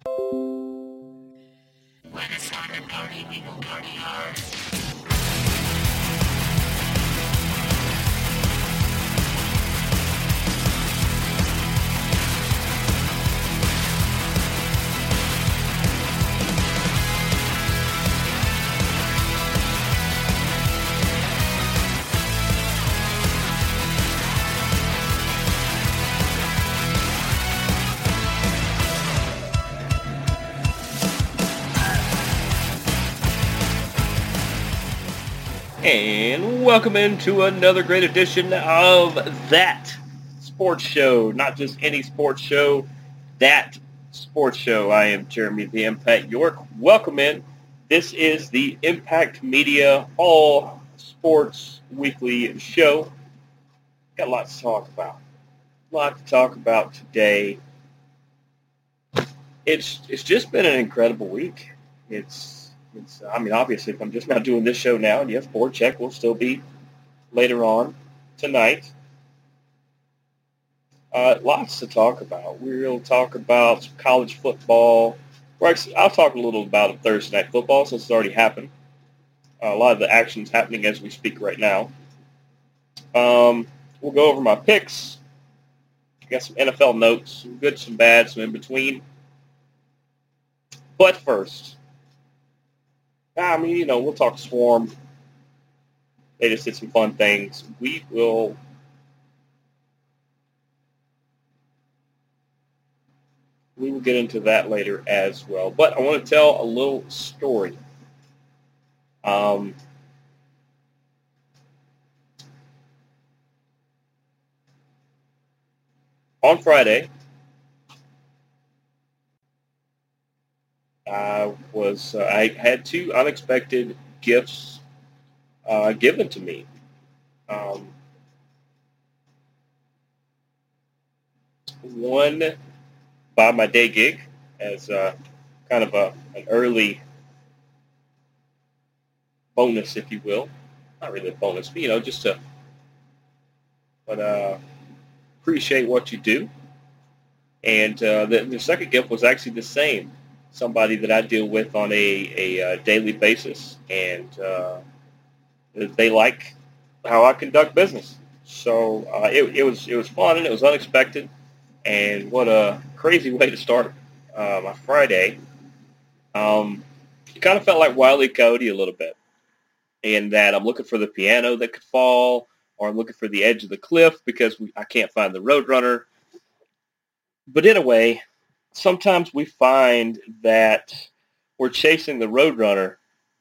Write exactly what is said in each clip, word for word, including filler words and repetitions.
When it's time to party, we will party hard. And welcome into another great edition of That Sports Show. Not just any sports show, That Sports Show. I am Jeremy the Impact York. Welcome in. This is the Impact Media All Sports Weekly Show. Got a lot to talk about. A lot to talk about today. It's it's just been an incredible week. It's It's, I mean, obviously, if I'm just not doing this show now, and yes, board check will still be later on tonight. Uh, lots to talk about. We'll talk about some college football. I'll talk a little about Thursday night football since it's already happened. Uh, a lot of the action's happening as we speak right now. Um, we'll go over my picks. I got some N F L notes, some good, some bad, some in between. But first, I mean, you know, we'll talk Swarm. They just did some fun things. We will we will get into that later as well. But I want to tell a little story. Um, on Friday, I was uh, I had two unexpected gifts uh, given to me. Um, one by my day gig as uh, kind of a an early bonus, if you will. Not really a bonus, but you know, just to but uh, appreciate what you do. And uh, the, the second gift was actually the same. Somebody that I deal with on a, a, a daily basis, and uh, they like how I conduct business. So uh, it, it was it was fun and it was unexpected, and what a crazy way to start uh, my Friday. Um, it kind of felt like Wile E. Coyote a little bit, in that I'm looking for the piano that could fall, or I'm looking for the edge of the cliff because we, I can't find the Roadrunner. But in a way, sometimes we find that we're chasing the Roadrunner,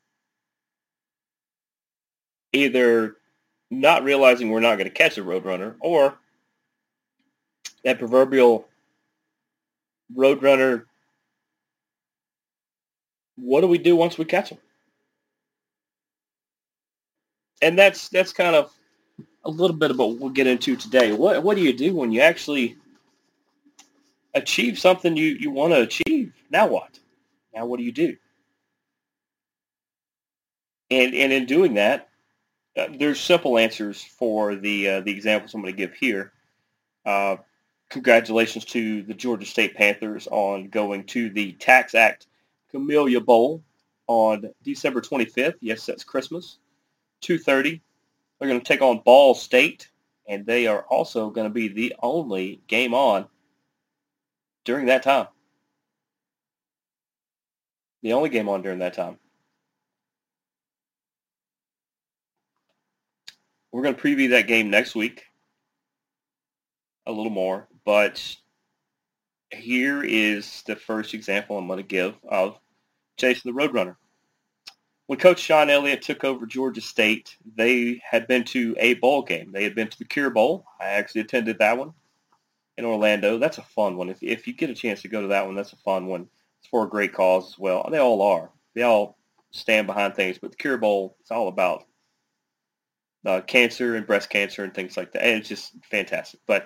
either not realizing we're not going to catch a Roadrunner, or that proverbial Roadrunner, what do we do once we catch them? And that's that's kind of a little bit of what we'll get into today. What what do you do when you actually achieve something you, you want to achieve? Now what? Now what do you do? And and in doing that, uh, there's simple answers for the uh, the examples I'm going to give here. Uh, congratulations to the Georgia State Panthers on going to the Tax Act Camellia Bowl on December twenty-fifth. Yes, that's Christmas. two thirty. They're going to take on Ball State, and they are also going to be the only game on during that time. The only game on during that time. We're going to preview that game next week a little more, but here is the first example I'm going to give of chasing the Roadrunner. When Coach Sean Elliott took over Georgia State, they had been to a bowl game. They had been to the Cure Bowl. I actually attended that one in Orlando. That's a fun one. If if you get a chance to go to that one, that's a fun one. It's for a great cause as well. They all are. They all stand behind things, but the Cure Bowl, it's all about uh, cancer and breast cancer and things like that. And it's just fantastic. But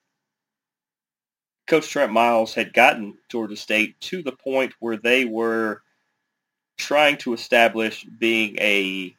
Coach Trent Miles had gotten Georgia State to the point where they were trying to establish being a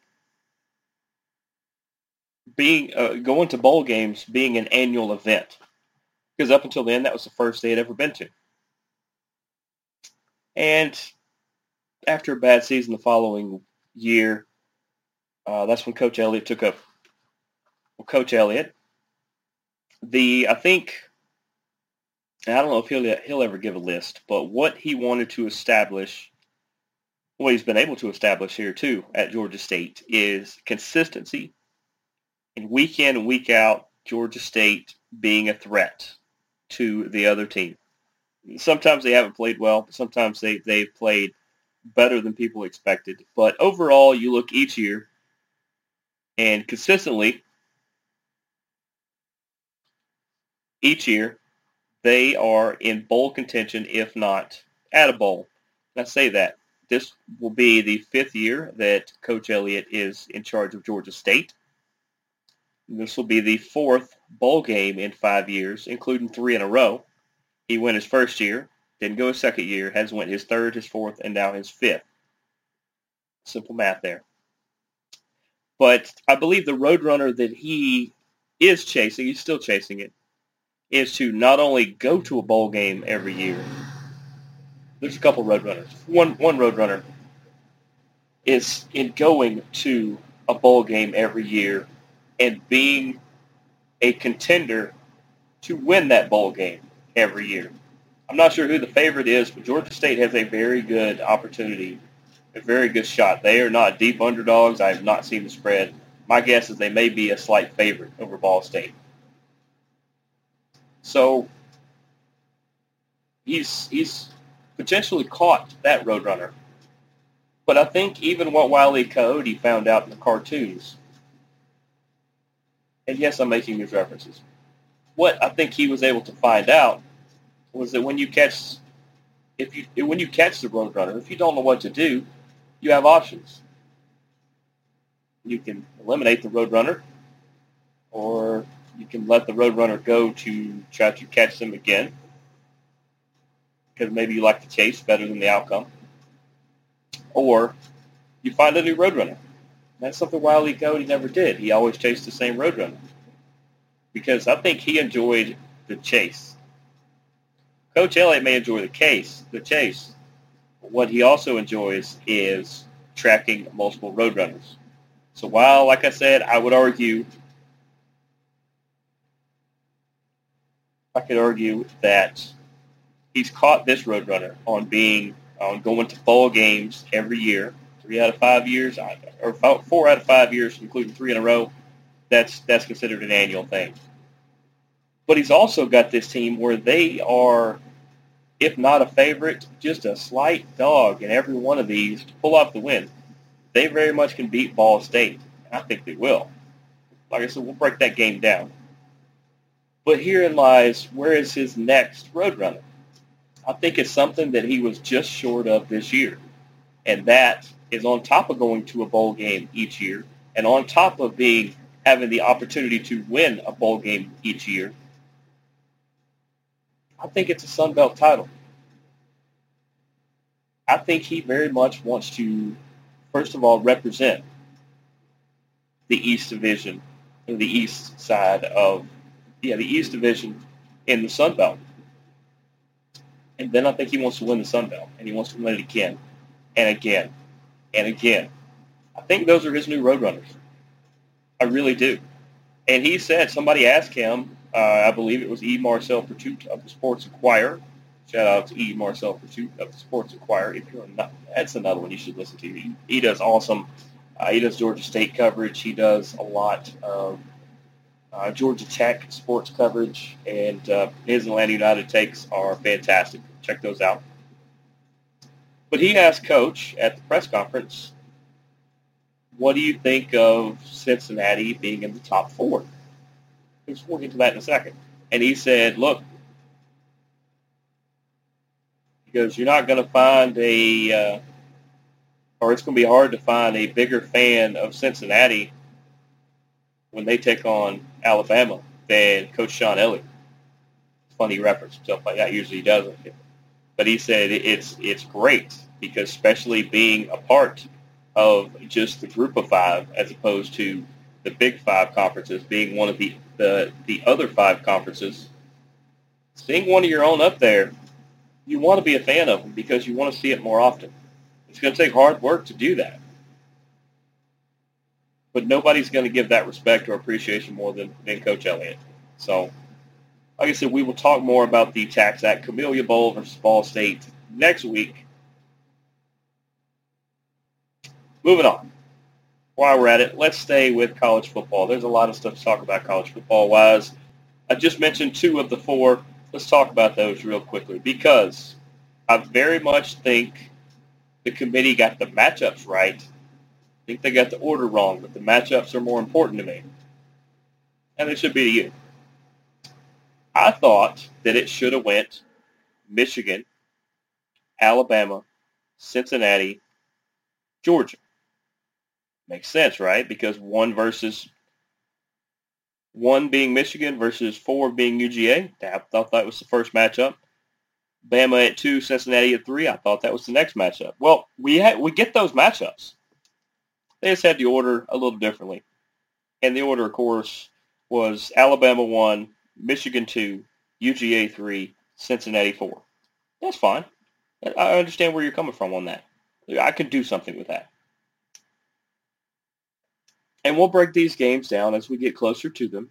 being uh, going to bowl games being an annual event, because up until then that was the first they had ever been to. And after a bad season the following year, uh, that's when Coach Elliott took up. Well, Coach Elliott, the I think and I don't know if he'll he'll ever give a list, but what he wanted to establish, what he's been able to establish here too at Georgia State, is consistency and week in and week out, Georgia State being a threat to the other team. Sometimes they haven't played well, but sometimes they, they've played better than people expected. But overall, you look each year, and consistently, each year, they are in bowl contention, if not at a bowl. And I say that. This will be the fifth year that Coach Elliott is in charge of Georgia State. This will be the fourth bowl game in five years, including three in a row. He went his first year, didn't go his second year, has went his third, his fourth, and now his fifth. Simple math there. But I believe the roadrunner that he is chasing, he's still chasing it, is to not only go to a bowl game every year. There's a couple roadrunners. One one roadrunner is in going to a bowl game every year and being a contender to win that bowl game every year. I'm not sure who the favorite is, but Georgia State has a very good opportunity, a very good shot. They are not deep underdogs. I have not seen the spread. My guess is they may be a slight favorite over Ball State. So he's he's potentially caught that roadrunner. But I think even what Wile E. Coyote found out in the cartoons, and yes, I'm making these references, what I think he was able to find out was that when you catch, if you when you catch the roadrunner, if you don't know what to do, you have options. You can eliminate the roadrunner, or you can let the roadrunner go to try to catch them again, because maybe you like the chase better than the outcome, or you find a new roadrunner. That's something Wile E. Coyote never did. He always chased the same roadrunner, because I think he enjoyed the chase. Coach Elliott may enjoy the case, the chase. But what he also enjoys is tracking multiple roadrunners. So while, like I said, I would argue, I could argue that he's caught this roadrunner on being on going to bowl games every year, three out of five years, or four out of five years, including three in a row. That's that's considered an annual thing. But he's also got this team where they are, if not a favorite, just a slight dog in every one of these to pull off the win. They very much can beat Ball State. I think they will. Like I said, we'll break that game down. But herein lies, where is his next roadrunner? I think it's something that he was just short of this year. And that is on top of going to a bowl game each year, and on top of being having the opportunity to win a bowl game each year, I think it's a Sun Belt title. I think he very much wants to, first of all, represent the East Division, or the East side of, yeah, the East Division in the Sun Belt. And then I think he wants to win the Sun Belt, and he wants to win it again, and again, and again. I think those are his new roadrunners. I really do. And he said, somebody asked him, uh, I believe it was E. Marcel Pertut of the Sports Inquirer. Shout out to E. Marcel Pertut of the Sports Inquirer. If you're not, that's another one you should listen to. He, he does awesome. Uh, he does Georgia State coverage. He does a lot of uh, Georgia Tech sports coverage, and uh, his Atlanta United takes are fantastic. Check those out. But he asked Coach at the press conference, what do you think of Cincinnati being in the top four? We'll get to that in a second. And he said, look, because you're not going to find a, uh, or it's going to be hard to find a bigger fan of Cincinnati when they take on Alabama than Coach Sean Elliott. Funny reference, stuff like that. Usually he doesn't. But he said it's it's great because especially being a part of just the group of five as opposed to the big five conferences, being one of the, the, the other five conferences, seeing one of your own up there you want to be a fan of them because you want to see it more often. It's going to take hard work to do that. But nobody's going to give that respect or appreciation more than, than Coach Elliott. So, like I said, we will talk more about the TaxAct Camellia Bowl versus Ball State next week. Moving on. While we're at it, let's stay with college football. There's a lot of stuff to talk about college football-wise. I just mentioned two of the four. Let's talk about those real quickly because I very much think the committee got the matchups right. I think they got the order wrong, but the matchups are more important to me. And they should be to you. I thought that it should have went Michigan, Alabama, Cincinnati, Georgia. Makes sense, right? Because one versus one being Michigan versus four being U G A. I thought that was the first matchup. Bama at two, Cincinnati at three. I thought that was the next matchup. Well, we had, we get those matchups. They just had the order a little differently. And the order, of course, was Alabama one, Michigan two, U G A three, Cincinnati four. That's fine. I understand where you're coming from on that. I could do something with that. And we'll break these games down as we get closer to them.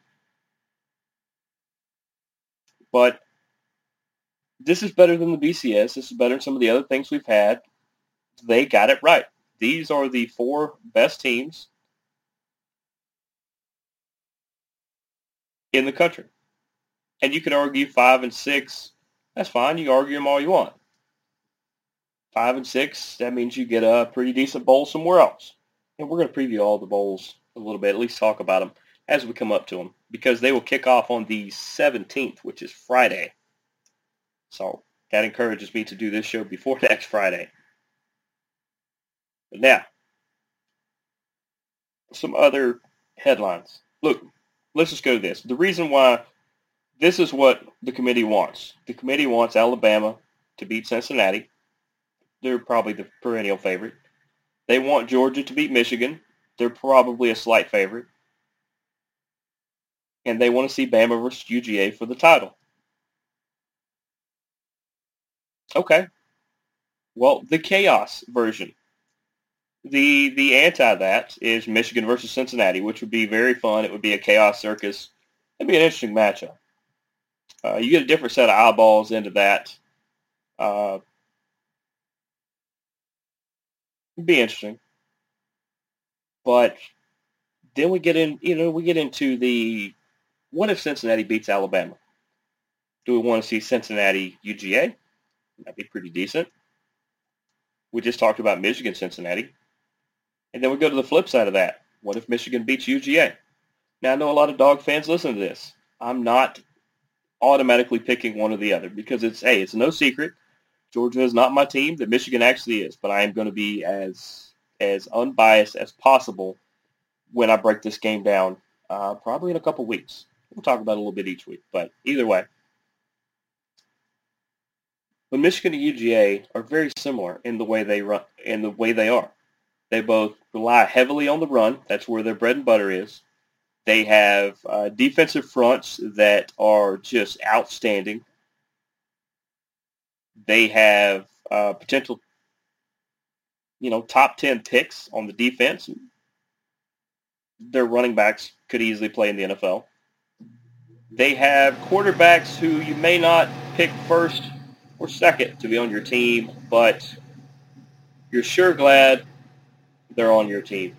But this is better than the B C S. This is better than some of the other things we've had. They got it right. These are the four best teams in the country. And you can argue five and six. That's fine. You can argue them all you want. Five and six, that means you get a pretty decent bowl somewhere else. And we're going to preview all the bowls a little bit, at least talk about them as we come up to them, because they will kick off on the seventeenth, which is Friday. So that encourages me to do this show before next Friday. But now, some other headlines. Look, let's just go to this. The reason why this is what the committee wants. The committee wants Alabama to beat Cincinnati. They're probably the perennial favorite. They want Georgia to beat Michigan. They're probably a slight favorite. And they want to see Bama versus U G A for the title. Okay. Well, the chaos version. The the anti that is Michigan versus Cincinnati, which would be very fun. It would be a chaos circus. It'd be an interesting matchup. Uh, you get a different set of eyeballs into that. Uh, it'd be interesting. But then we get in, you know, we get into the, what if Cincinnati beats Alabama? Do we want to see Cincinnati U G A? That'd be pretty decent. We just talked about Michigan, Cincinnati. And then we go to the flip side of that. What if Michigan beats U G A? Now, I know a lot of dog fans listen to this. I'm not automatically picking one or the other because it's, hey, it's no secret. Georgia is not my team. That Michigan actually is. But I am going to be as as unbiased as possible when I break this game down, uh, probably in a couple weeks. We'll talk about it a little bit each week. But either way, but Michigan and U G A are very similar in the way they run, in the way they are. They both rely heavily on the run. That's where their bread and butter is. They have uh, defensive fronts that are just outstanding. They have uh, potential, you know, top ten picks on the defense. Their running backs could easily play in the N F L. They have quarterbacks who you may not pick first or second to be on your team, but you're sure glad they're on your team.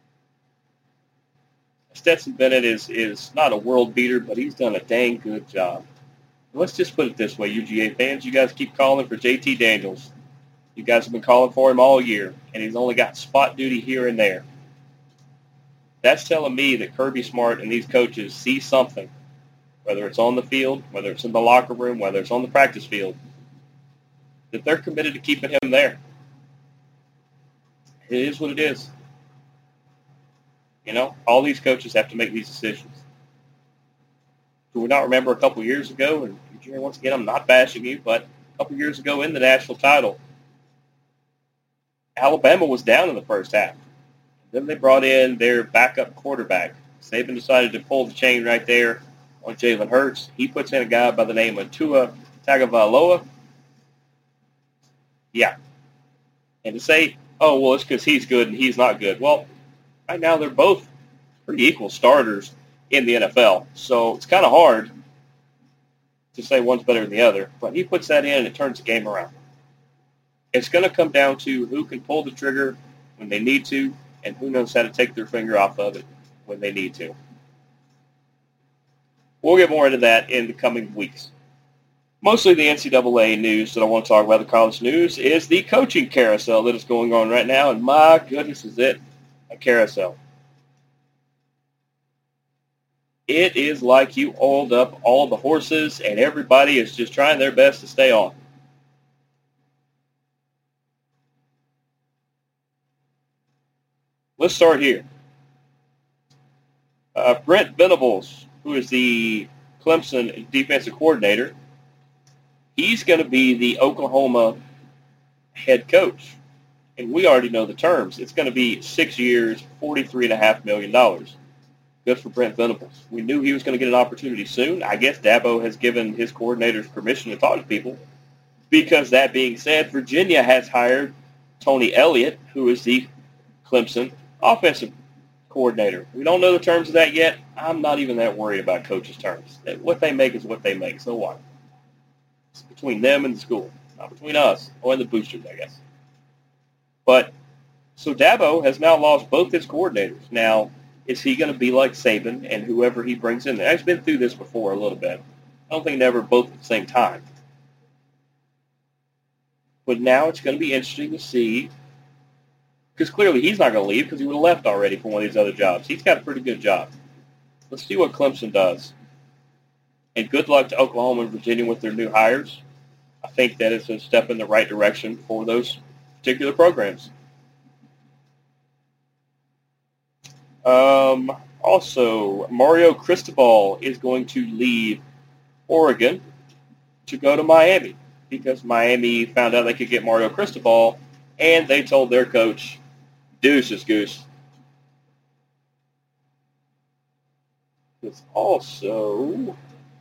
Stetson Bennett is, is not a world beater, but he's done a dang good job. Let's just put it this way, U G A fans. You guys keep calling for J T Daniels. You guys have been calling for him all year, and he's only got spot duty here and there. That's telling me that Kirby Smart and these coaches see something, whether it's on the field, whether it's in the locker room, whether it's on the practice field, that they're committed to keeping him there. It is what it is. You know, all these coaches have to make these decisions. Do we not remember a couple years ago, and once again, I'm not bashing you, but a couple years ago in the national title, Alabama was down in the first half. Then they brought in their backup quarterback. Saban decided to pull the chain right there on Jalen Hurts. He puts in a guy by the name of Tua Tagovailoa. Yeah. And to say, oh, well, it's because he's good and he's not good. Well, right now they're both pretty equal starters in the N F L. So it's kind of hard to say one's better than the other. But he puts that in and it turns the game around. It's going to come down to who can pull the trigger when they need to and who knows how to take their finger off of it when they need to. We'll get more into that in the coming weeks. Mostly the N C double A news that I want to talk about, the college news, is the coaching carousel that is going on right now. And my goodness, is it a carousel. It is like you oiled up all the horses and everybody is just trying their best to stay on. Let's start here. Uh, Brent Venables, who is the Clemson defensive coordinator, he's going to be the Oklahoma head coach. And we already know the terms. It's going to be six years, forty-three point five million dollars. Good for Brent Venables. We knew he was going to get an opportunity soon. I guess Dabo has given his coordinators permission to talk to people. Because that being said, Virginia has hired Tony Elliott, who is the Clemson offensive coordinator. We don't know the terms of that yet. I'm not even that worried about coaches' terms. What they make is what they make. So what? It's between them and the school, not between us or the boosters, I guess. But so Dabo has now lost both his coordinators. Now, is he going to be like Saban and whoever he brings in there? I've been through this before a little bit. I don't think never both at the same time. But now it's going to be interesting to see, because clearly he's not going to leave because he would have left already for one of these other jobs. He's got a pretty good job. Let's see what Clemson does. And good luck to Oklahoma and Virginia with their new hires. I think that is a step in the right direction for those particular programs. Um, also, Mario Cristobal is going to leave Oregon to go to Miami because Miami found out they could get Mario Cristobal, and they told their coach, deuces, goose. It's also...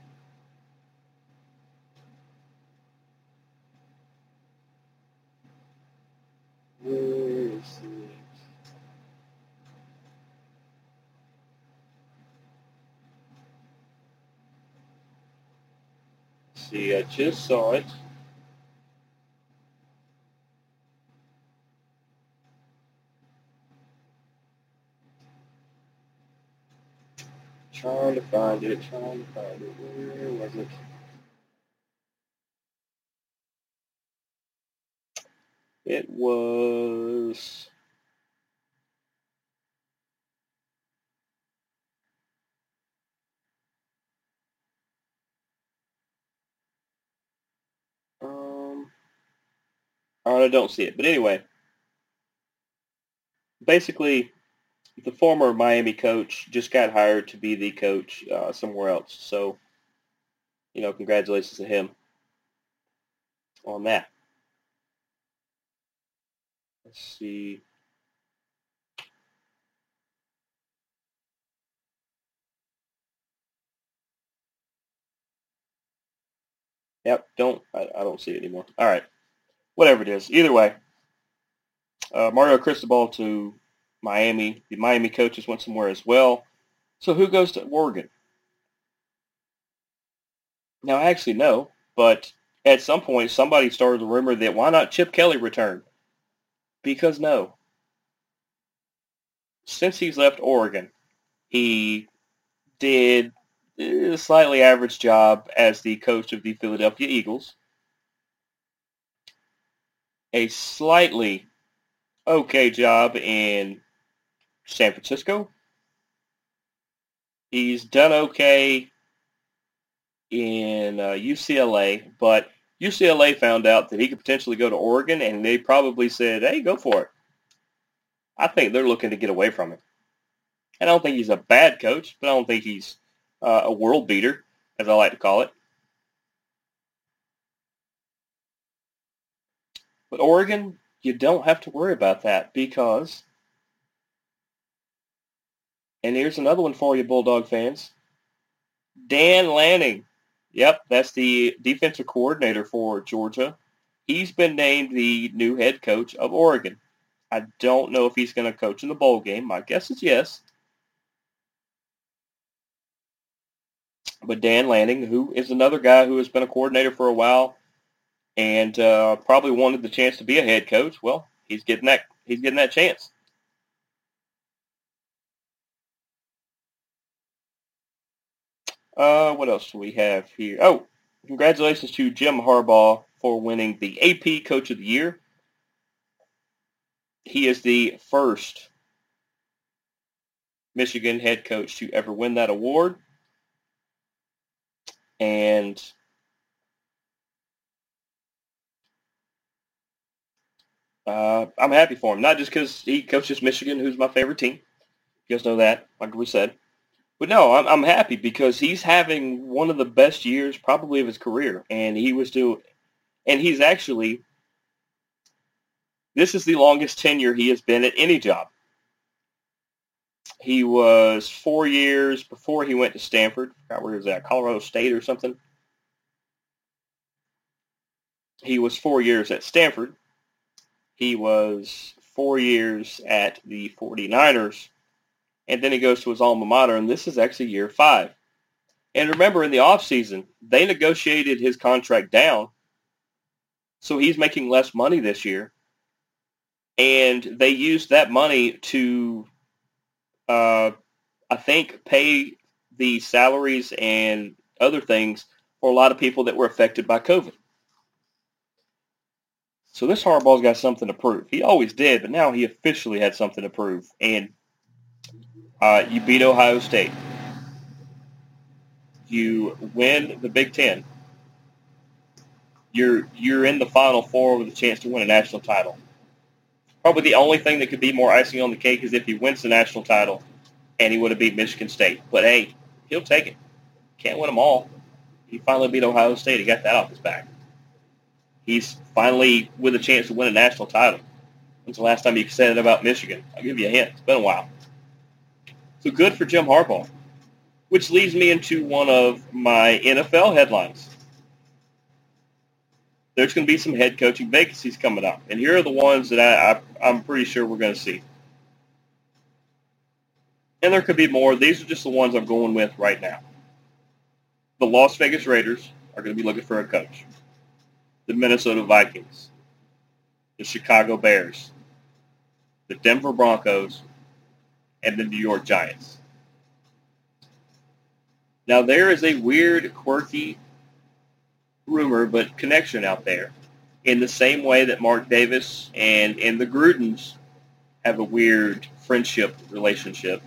Where is it? See, I just saw it. Trying to find it, trying to find it. Where was it? It was... Um, I don't see it. But anyway, basically, the former Miami coach just got hired to be the coach uh, somewhere else. So, you know, congratulations to him on that. Let's see. Yep, don't I, I don't see it anymore. All right, whatever it is. Either way, uh, Mario Cristobal to Miami. The Miami coaches went somewhere as well. So who goes to Oregon? Now, I actually know, but at some point somebody started the rumor that why not Chip Kelly return? Because no. Since he's left Oregon, he did a slightly average job as the coach of the Philadelphia Eagles, a slightly okay job in San Francisco. He's done okay in uh, U C L A, but U C L A found out that he could potentially go to Oregon, and they probably said, hey, go for it. I think they're looking to get away from him. And I don't think he's a bad coach, but I don't think he's uh, a world beater, as I like to call it. But Oregon, you don't have to worry about that because, and here's another one for you, Bulldog fans, Dan Lanning. Yep, that's the defensive coordinator for Georgia. He's been named the new head coach of Oregon. I don't know if he's going to coach in the bowl game. My guess is yes. But Dan Lanning, who is another guy who has been a coordinator for a while and uh, probably wanted the chance to be a head coach, well, he's getting that he's getting that chance. Uh, what else do we have here? Oh, congratulations to Jim Harbaugh for winning the A P Coach of the Year. He is the first Michigan head coach to ever win that award. And uh, I'm happy for him. Not just because he coaches Michigan, who's my favorite team. You guys know that, like we said. But no, I'm, I'm happy because he's having one of the best years probably of his career. And he was doing, and he's actually, this is the longest tenure he has been at any job. He was four years before he went to Stanford. I forgot where he was at, Colorado State or something. He was four years at Stanford. He was four years at the 49ers. And then he goes to his alma mater, and this is actually year five. And remember, in the offseason, they negotiated his contract down, so he's making less money this year. And they used that money to, uh, I think, pay the salaries and other things for a lot of people that were affected by COVID. So this Harbaugh's got something to prove. He always did, but now he officially had something to prove. And uh, you beat Ohio State. You win the Big Ten. You're you're in the Final Four with a chance to win a national title. Probably the only thing that could be more icing on the cake is if he wins the national title and he would have beat Michigan State. But hey, he'll take it. Can't win them all. He finally beat Ohio State. He got that off his back. He's finally with a chance to win a national title. When's the last time you said it about Michigan? I'll give you a hint. It's been a while. So good for Jim Harbaugh. Which leads me into one of my N F L headlines. There's going to be some head coaching vacancies coming up. And here are the ones that I, I, I'm pretty sure we're going to see. And there could be more. These are just the ones I'm going with right now. The Las Vegas Raiders are going to be looking for a coach. The Minnesota Vikings. The Chicago Bears. The Denver Broncos. And the New York Giants. Now, there is a weird, quirky rumor, but connection out there. In the same way that Mark Davis and, and the Grudens have a weird friendship relationship,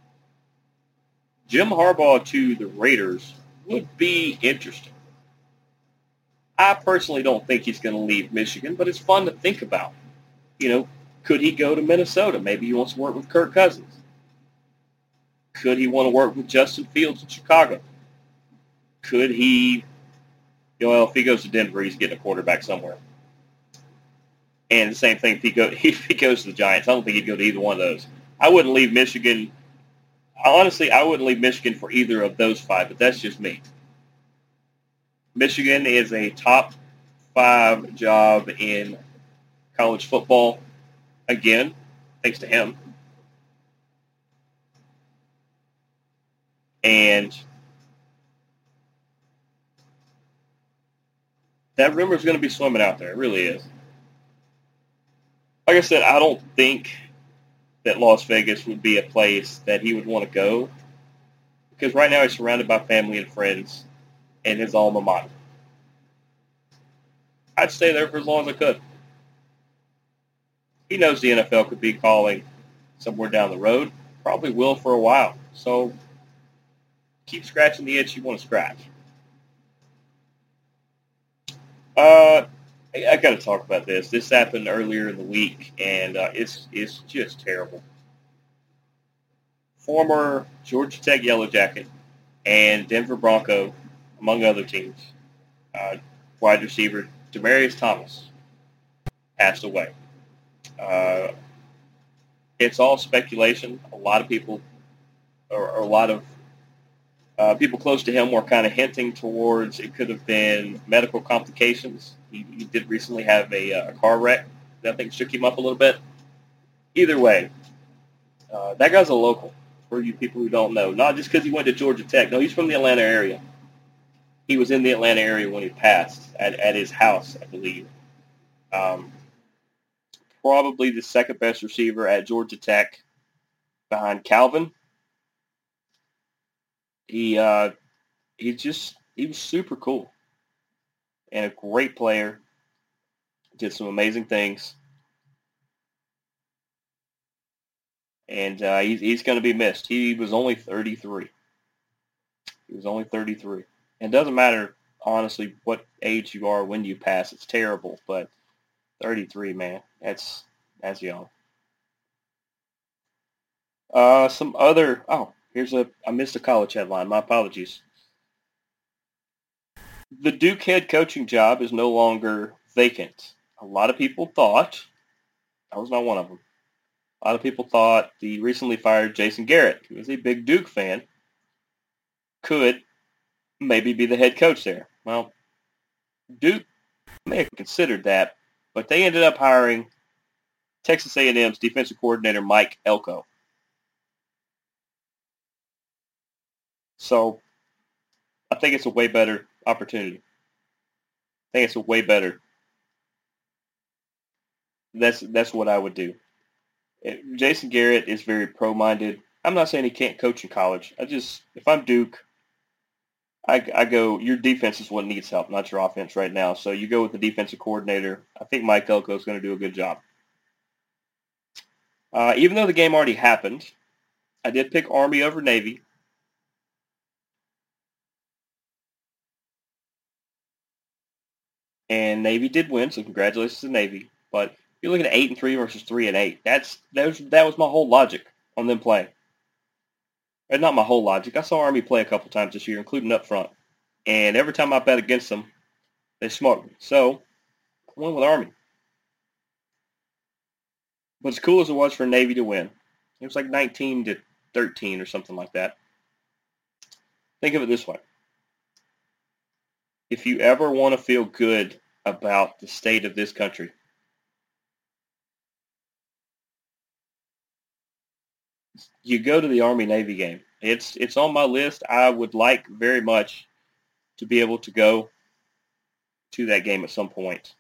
Jim Harbaugh to the Raiders would be interesting. I personally don't think he's going to leave Michigan, but it's fun to think about. You know, could he go to Minnesota? Maybe he wants to work with Kirk Cousins. Could he want to work with Justin Fields in Chicago? Could he, you know, if he goes to Denver, he's getting a quarterback somewhere. And the same thing if he, go, if he goes to the Giants. I don't think he'd go to either one of those. I wouldn't leave Michigan. Honestly, I wouldn't leave Michigan for either of those five, but that's just me. Michigan is a top five job in college football. Again, thanks to him. And that rumor is going to be swimming out there. It really is. Like I said, I don't think that Las Vegas would be a place that he would want to go because right now he's surrounded by family and friends and his alma mater. I'd stay there for as long as I could. He knows the N F L could be calling somewhere down the road. Probably will for a while. So keep scratching the itch you want to scratch. Uh, I, I got to talk about this. This happened earlier in the week, and uh, it's it's just terrible. Former Georgia Tech Yellow Jacket and Denver Bronco, among other teams, uh, wide receiver Demaryius Thomas passed away. Uh, it's all speculation. A lot of people, or, or a lot of uh, people close to him, were kind of hinting towards it could have been medical complications. He, he did recently have a, uh, car wreck that I think shook him up a little bit. Either way, uh, that guy's a local, for you people who don't know. Not just because he went to Georgia Tech. No, he's from the Atlanta area. He was in the Atlanta area when he passed at, at his house, I believe. Um, probably the second best receiver at Georgia Tech behind Calvin. He uh, he just he was super cool and a great player. Did some amazing things, and uh, he's he's going to be missed. He was only thirty-three. He was only thirty-three. And it doesn't matter, honestly, what age you are when you pass. It's terrible, but thirty-three, man, that's that's young. Uh, some other. Oh, here's a. I missed a college headline. My apologies. The Duke head coaching job is no longer vacant. A lot of people thought, I was not one of them, a lot of people thought the recently fired Jason Garrett, who is a big Duke fan, could maybe be the head coach there. Well, Duke may have considered that, but they ended up hiring Texas A and M's defensive coordinator Mike Elko. So I think it's a way better opportunity. I think it's a way better. That's that's what I would do. Jason Garrett is very pro-minded. I'm not saying he can't coach in college. I just, if I'm Duke, I, I go, your defense is what needs help, not your offense right now. So you go with the defensive coordinator. I think Mike Elko is going to do a good job. Uh, even though the game already happened, I did pick Army over Navy. And Navy did win, so congratulations to Navy. But you're looking at eight and three versus three and eight. That's that was that was my whole logic on them playing. And not my whole logic. I saw Army play a couple times this year, including up front. And every time I bet against them, they smoked me. So I went with Army. But as cool as it was for Navy to win, it was like nineteen to thirteen or something like that. Think of it this way. If you ever want to feel good about the state of this country, you go to the Army-Navy game. It's it's on my list. I would like very much to be able to go to that game at some point.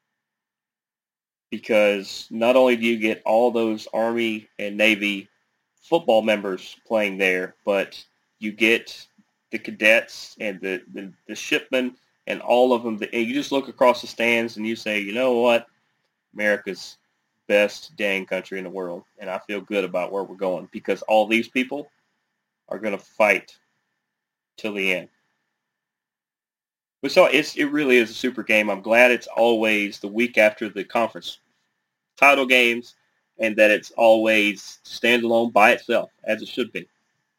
Because not only do you get all those Army and Navy football members playing there, but you get the cadets and the, the, the shipmen and all of them. And you just look across the stands and you say, you know what? America's best dang country in the world. And I feel good about where we're going because all these people are going to fight till the end. But so it's, it really is a super game. I'm glad it's always the week after the conference title games and that it's always standalone by itself, as it should be.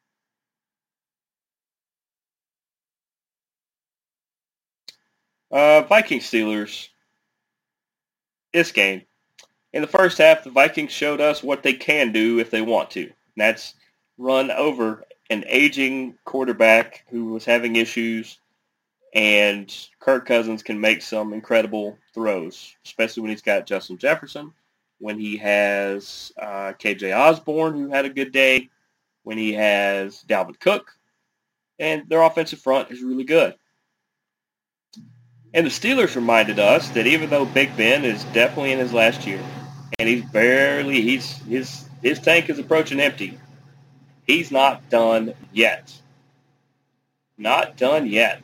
Uh, Vikings Steelers, this game. In the first half, the Vikings showed us what they can do if they want to. And that's run over an aging quarterback who was having issues, and Kirk Cousins can make some incredible throws, especially when he's got Justin Jefferson, when he has uh, K J Osborne, who had a good day, when he has Dalvin Cook, and their offensive front is really good. And the Steelers reminded us that even though Big Ben is definitely in his last year, and he's barely, he's his his tank is approaching empty, he's not done yet. Not done yet.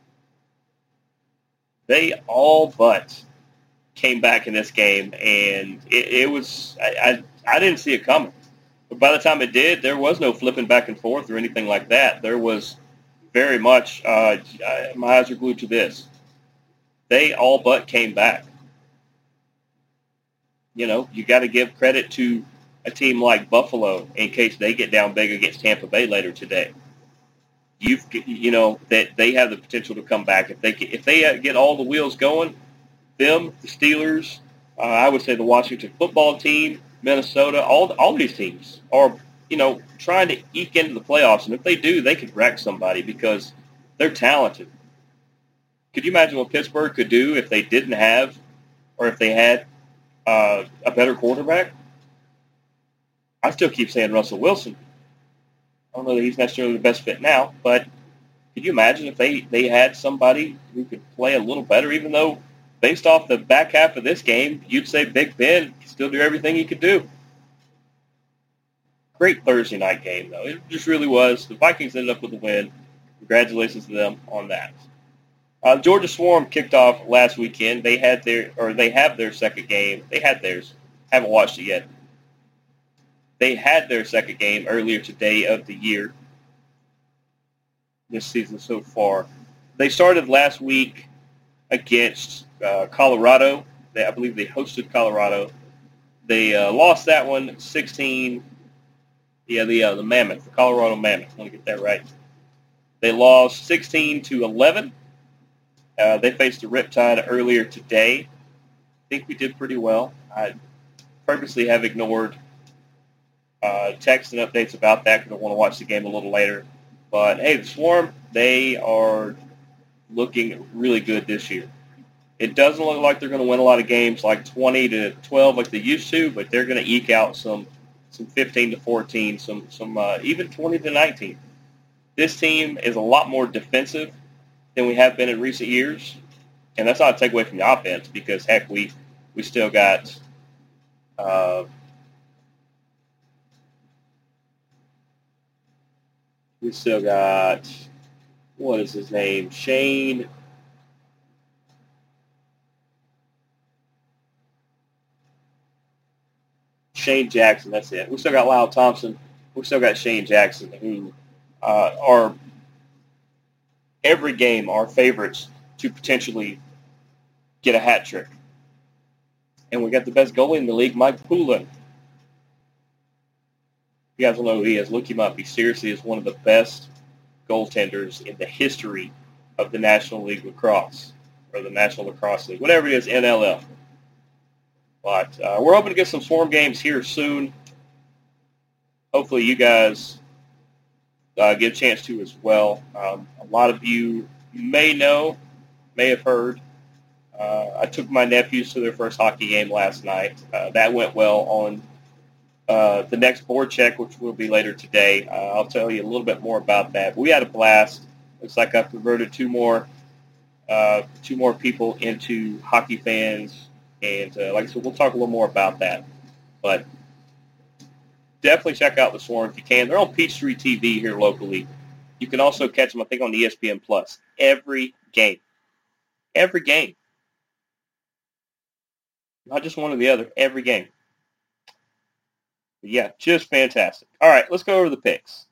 They all but came back in this game, and it, it was, I, I, I didn't see it coming. But by the time it did, there was no flipping back and forth or anything like that. There was very much, uh, my eyes are glued to this. They all but came back. You know, you got to give credit to a team like Buffalo in case they get down big against Tampa Bay later today. You've, you know, that they have the potential to come back if they if they get all the wheels going. Them, the Steelers, uh, I would say the Washington football team, Minnesota, all all these teams are, you know, trying to eke into the playoffs, and if they do, they could wreck somebody because they're talented. Could you imagine what Pittsburgh could do if they didn't have, or if they had uh, a better quarterback? I still keep saying Russell Wilson. I don't know that he's necessarily the best fit now, but could you imagine if they, they had somebody who could play a little better, even though based off the back half of this game, you'd say Big Ben could still do everything he could do. Great Thursday night game, though. It just really was. The Vikings ended up with a win. Congratulations to them on that. Uh, Georgia Swarm kicked off last weekend. They had their, or they have their second game. They had theirs. Haven't watched it yet. They had their second game earlier today of the year. This season so far. They started last week against uh, Colorado. They, I believe they hosted Colorado. They uh, lost that one sixteen. Yeah, the uh, the Mammoth, the Colorado Mammoth. I want to get that right. They lost sixteen to eleven. Uh, they faced the Riptide earlier today. I think we did pretty well. I purposely have ignored uh, texts and updates about that because I want to watch the game a little later. But, hey, the Swarm, they are looking really good this year. It doesn't look like they're going to win a lot of games like twenty to twelve like they used to, but they're going to eke out some some fifteen to fourteen, some some uh, even twenty to nineteen. This team is a lot more defensive than we have been in recent years, and that's not a takeaway from the offense because, heck, we, we still got uh, we still got, what is his name, Shane Shane Jackson, that's it. We still got Lyle Thompson. We still got Shane Jackson, who uh, are every game our favorites to potentially get a hat trick. And we got the best goalie in the league, Mike Poulin. You guys don't know who he is. Look him up. He seriously is one of the best goaltenders in the history of the National League Lacrosse, or the National Lacrosse League, whatever it is, N L L. But uh, we're hoping to get some Swarm games here soon. Hopefully you guys uh, get a chance to as well. Um, a lot of you may know, may have heard. Uh, I took my nephews to their first hockey game last night. Uh, that went well on uh, the next board check, which will be later today. Uh, I'll tell you a little bit more about that. We had a blast. Looks like I've converted two more, uh, two more people into hockey fans. And uh, like I said, we'll talk a little more about that. But definitely check out the Swarm if you can. They're on Peachtree T V here locally. You can also catch them, I think, on E S P N Plus. Every game. Every game. Not just one or the other. Every game. But yeah, just fantastic. All right, let's go over the picks.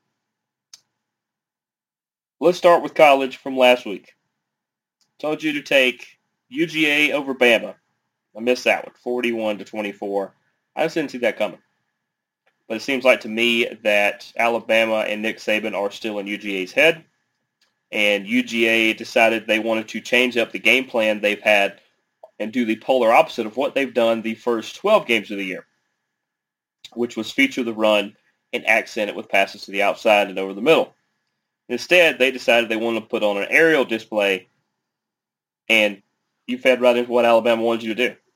Let's start with college from last week. Told you to take U G A over Bama. I missed that one, forty-one to twenty-four. I just didn't see that coming. But it seems like to me that Alabama and Nick Saban are still in U G A's head. And U G A decided they wanted to change up the game plan they've had and do the polar opposite of what they've done the first twelve games of the year, which was feature the run and accent it with passes to the outside and over the middle. Instead, they decided they wanted to put on an aerial display, and you fed right into what Alabama wanted you to do.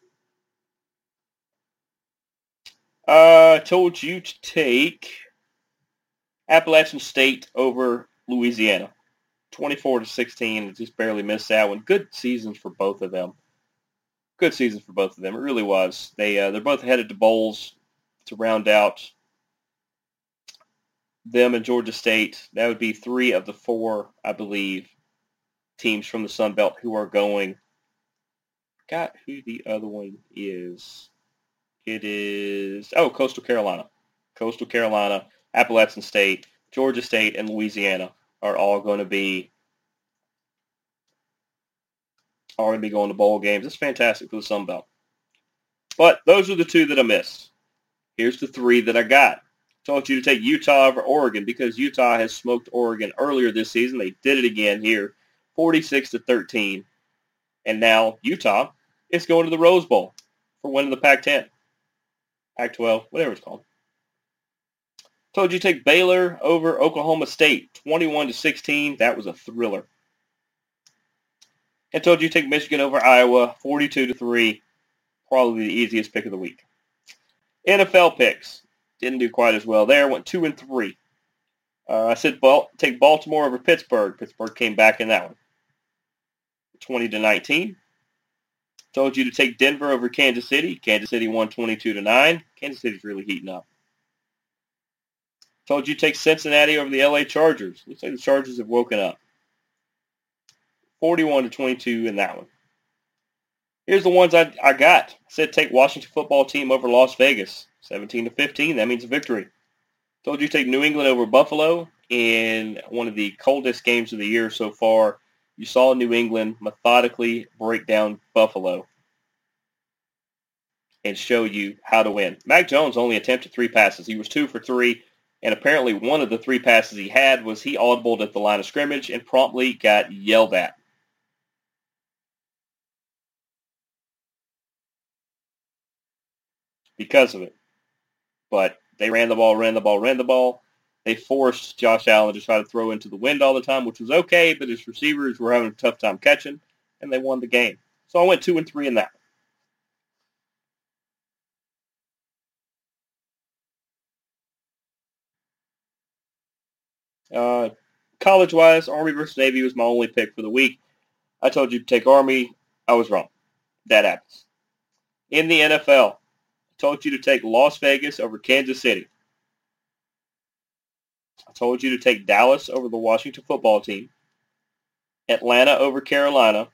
I uh, told you to take Appalachian State over Louisiana. twenty-four to sixteen, just barely missed that one. Good seasons for both of them. Good seasons for both of them. It really was. They, uh, they're both headed to bowls to round out them and Georgia State. That would be three of the four, I believe, teams from the Sun Belt who are going. Got who the other one is. It is, oh, Coastal Carolina. Coastal Carolina, Appalachian State, Georgia State, and Louisiana are all going to be are going to be going to bowl games. It's fantastic for the Sun Belt. But those are the two that I missed. Here's the three that I got. Told you to take Utah over Oregon because Utah has smoked Oregon earlier this season. They did it again here, forty-six to thirteen. And now Utah is going to the Rose Bowl for winning the Pac ten. Pac twelve, whatever it's called. Told you to take Baylor over Oklahoma State, twenty-one to sixteen. That was a thriller. I told you to take Michigan over Iowa, forty-two to three. Probably the easiest pick of the week. N F L picks. Didn't do quite as well there. Went two and three. Uh, I said ball, take Baltimore over Pittsburgh. Pittsburgh came back in that one. twenty to nineteen. Told you to take Denver over Kansas City. Kansas City won twenty-two to nine. Kansas City's really heating up. Told you to take Cincinnati over the L A Chargers. Looks like the Chargers have woken up. forty-one to twenty-two in that one. Here's the ones I, I got. I said take Washington football team over Las Vegas. seventeen to fifteen. That means a victory. Told you to take New England over Buffalo in one of the coldest games of the year so far. You saw New England methodically break down Buffalo and show you how to win. Mac Jones only attempted three passes. He was two for three, and apparently one of the three passes he had was he audibled at the line of scrimmage and promptly got yelled at. Because of it. But they ran the ball, ran the ball, ran the ball. They forced Josh Allen to try to throw into the wind all the time, which was okay, but his receivers were having a tough time catching, and they won the game. So I went two and three in that. Uh, college-wise, Army versus Navy was my only pick for the week. I told you to take Army. I was wrong. That happens. In the N F L, I told you to take Las Vegas over Kansas City. I told you to take Dallas over the Washington football team, Atlanta over Carolina,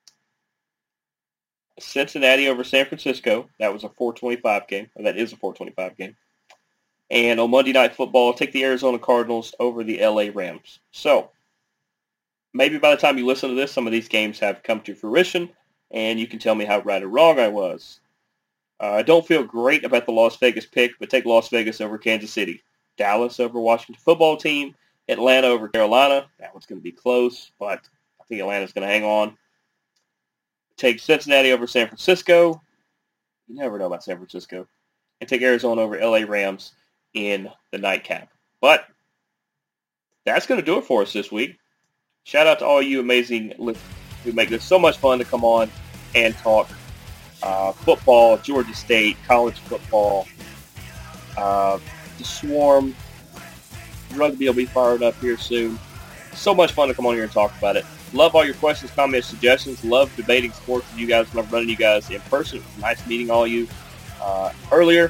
Cincinnati over San Francisco. That was a four twenty-five game, or that is a four twenty-five game. And on Monday Night Football, take the Arizona Cardinals over the L A Rams. So maybe by the time you listen to this, some of these games have come to fruition, and you can tell me how right or wrong I was. Uh, I don't feel great about the Las Vegas pick, but take Las Vegas over Kansas City. Dallas over Washington football team. Atlanta over Carolina. That one's going to be close, but I think Atlanta's going to hang on. Take Cincinnati over San Francisco. You never know about San Francisco. And take Arizona over L A Rams in the nightcap. But that's going to do it for us this week. Shout out to all you amazing listeners who make this so much fun to come on and talk uh, football, Georgia State, college football, uh, the Swarm, rugby will be fired up here soon. So much fun to come on here and talk about it. Love all your questions, comments, suggestions. Love debating sports with you guys. Love running you guys in person. It was nice meeting all you uh, earlier.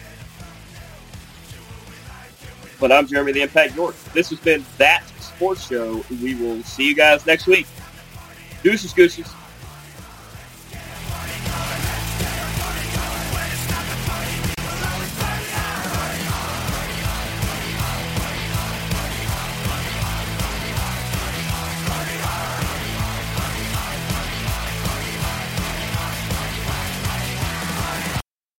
But I'm Jeremy the Impact York. This has been That Sports Show. We will see you guys next week. Deuces, gooses.